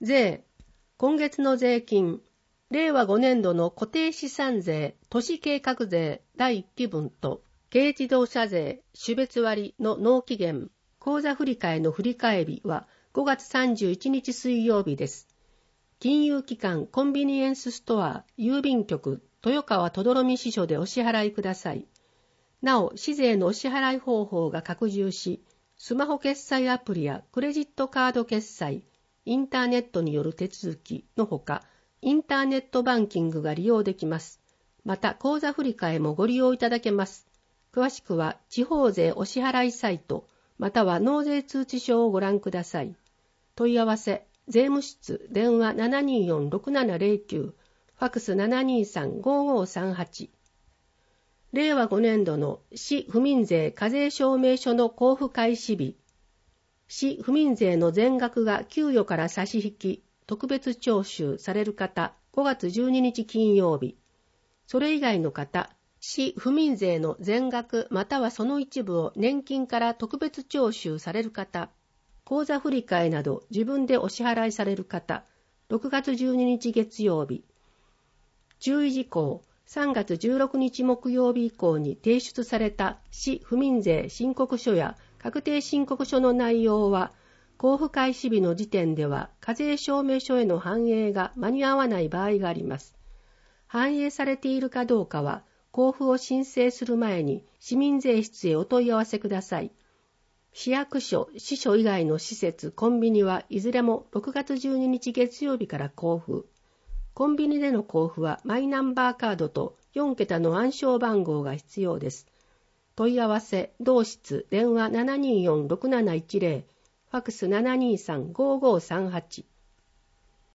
税。今月の税金。令和5年度の固定資産税、都市計画税第1期分と、軽自動車税、種別割の納期限、口座振替の振替日は5月31日水曜日です。金融機関、コンビニエンスストア、郵便局、豊川とどろみ支所でお支払いください。なお、市税のお支払い方法が拡充し、スマホ決済アプリやクレジットカード決済、インターネットによる手続きのほか、インターネットバンキングが利用できます。また、口座振替もご利用いただけます。詳しくは、地方税お支払いサイト、または納税通知書をご覧ください。問い合わせ、税務室、電話 724-6709、ファクス 723-5538。令和5年度の市府民税課税証明書の交付開始日。市府民税の全額が給与から差し引き、特別徴収される方、5月12日金曜日。それ以外の方、市府民税の全額またはその一部を年金から特別徴収される方、口座振替など自分でお支払いされる方、6月12日月曜日。注意事項、3月16日木曜日以降に提出された市府民税申告書や確定申告書の内容は、交付開始日の時点では課税証明書への反映が間に合わない場合があります。反映されているかどうかは、交付を申請する前に市民税室へお問い合わせください。市役所、支所以外の施設、コンビニはいずれも6月12日月曜日から交付。コンビニでの交付はマイナンバーカードと4桁の暗証番号が必要です。問い合わせ、同室、電話 724-6710、ファクス 723-5538。